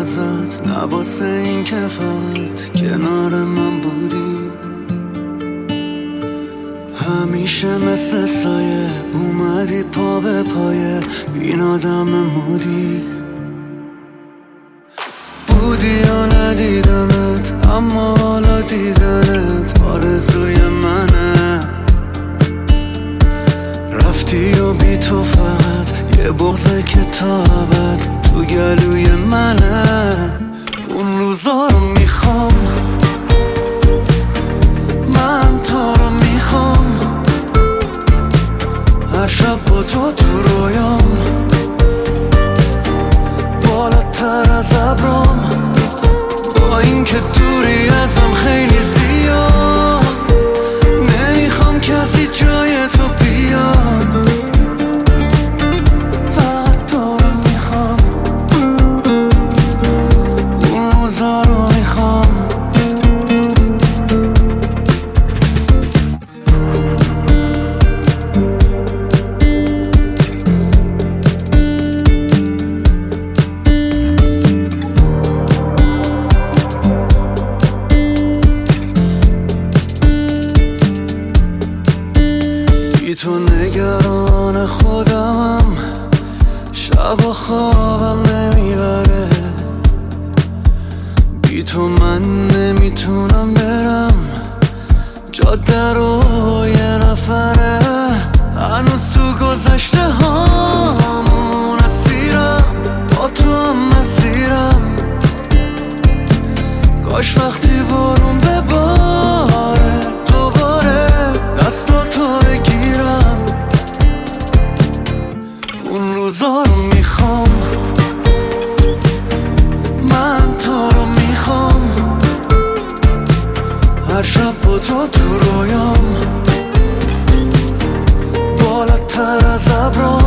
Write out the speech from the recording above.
ازت، نه واسه این که فقط کنار من بودی. همیشه مثل سایه اومدی پا به پایه، این آدم مودی. بودی یا ندیدمت، اما حالا دیدنت آرزوی منه. رفتی و بی تو فقط یه بغضه که تا ابد تو گلوی منه. اون روزا رو میخوام، من تو رو میخوام، هر شب با تو تو رویام، بالاتر از ابرام، با این که دوری ازم خیلی زیاد. نمیخوام کسی جای تو بیاد، فقط تو رو میخوام، اون روزا رو میخوام. بی تو نگران خودمم، شب و خوابم نمیبره. بی تو من نمیتونم برم، جاده رو یه نفره. هنوز تو گذشته هامون اسیرم، با تو هم مسیرم. کاش وقتی بارون بباره دوباره دستاتو بگیرم. اون روزا رو میخوام، من تو رو میخوام، هر شب با تو تو رویام، بالاتر از ابرام.